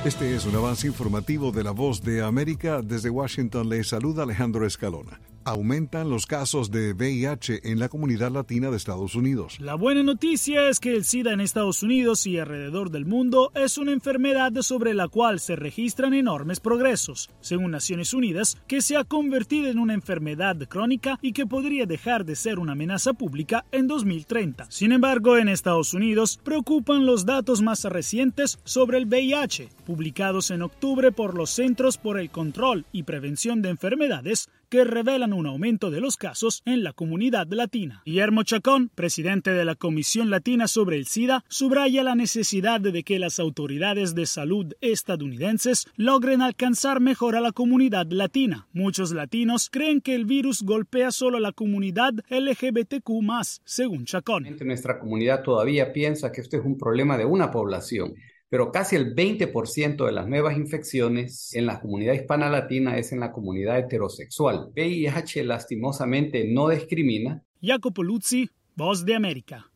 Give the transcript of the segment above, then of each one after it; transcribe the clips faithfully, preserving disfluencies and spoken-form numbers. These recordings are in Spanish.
Este es un avance informativo de La Voz de América. Desde Washington le saluda Alejandro Escalona. Aumentan los casos de V I H en la comunidad latina de Estados Unidos. La buena noticia es que el SIDA en Estados Unidos y alrededor del mundo es una enfermedad sobre la cual se registran enormes progresos, según Naciones Unidas, que se ha convertido en una enfermedad crónica y que podría dejar de ser una amenaza pública en dos mil treinta. Sin embargo, en Estados Unidos preocupan los datos más recientes sobre el V I H, publicados en octubre por los Centros por el Control y Prevención de Enfermedades, que revelan un aumento de los casos en la comunidad latina. Guillermo Chacón, presidente de la Comisión Latina sobre el SIDA, subraya la necesidad de que las autoridades de salud estadounidenses logren alcanzar mejor a la comunidad latina. Muchos latinos creen que el virus golpea solo a la comunidad L G B T Q más, según Chacón. Nuestra comunidad todavía piensa que esto es un problema de una población, pero casi el veinte por ciento de las nuevas infecciones en la comunidad hispana latina es en la comunidad heterosexual. V I H lastimosamente no discrimina. Jacopo Luzzi, Voz de América.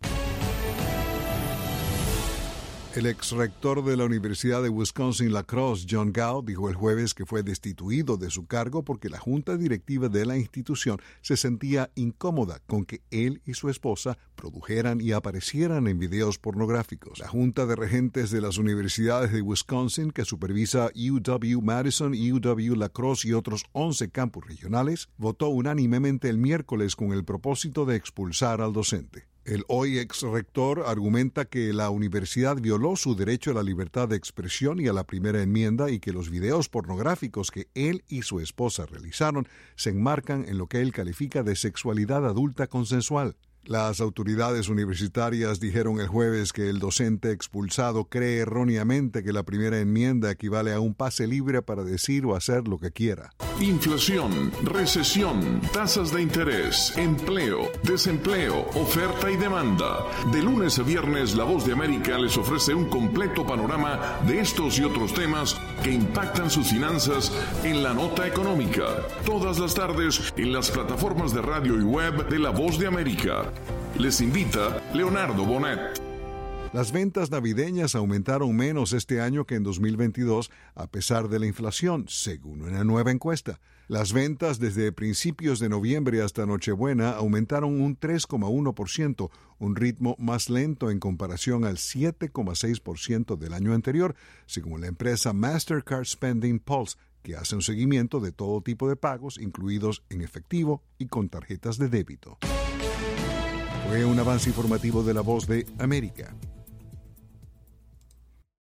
El ex rector de la Universidad de Wisconsin-La Crosse, John Gao, dijo el jueves que fue destituido de su cargo porque la junta directiva de la institución se sentía incómoda con que él y su esposa produjeran y aparecieran en videos pornográficos. La junta de regentes de las universidades de Wisconsin, que supervisa U W-Madison, U W-La Crosse y otros once campus regionales, votó unánimemente el miércoles con el propósito de expulsar al docente. El hoy ex rector argumenta que la universidad violó su derecho a la libertad de expresión y a la primera enmienda y que los videos pornográficos que él y su esposa realizaron se enmarcan en lo que él califica de sexualidad adulta consensual. Las autoridades universitarias dijeron el jueves que el docente expulsado cree erróneamente que la primera enmienda equivale a un pase libre para decir o hacer lo que quiera. Inflación, recesión, tasas de interés, empleo, desempleo, oferta y demanda. De lunes a viernes, La Voz de América les ofrece un completo panorama de estos y otros temas que impactan sus finanzas en la nota económica. Todas las tardes en las plataformas de radio y web de La Voz de América. Les invita Leonardo Bonet. Las ventas navideñas aumentaron menos este año que en dos mil veintidós a pesar de la inflación, según una nueva encuesta. Las ventas desde principios de noviembre hasta Nochebuena aumentaron un tres coma uno por ciento, un ritmo más lento en comparación al siete coma seis por ciento del año anterior, según la empresa Mastercard Spending Pulse, que hace un seguimiento de todo tipo de pagos, incluidos en efectivo y con tarjetas de débito. Fue un avance informativo de La Voz de América.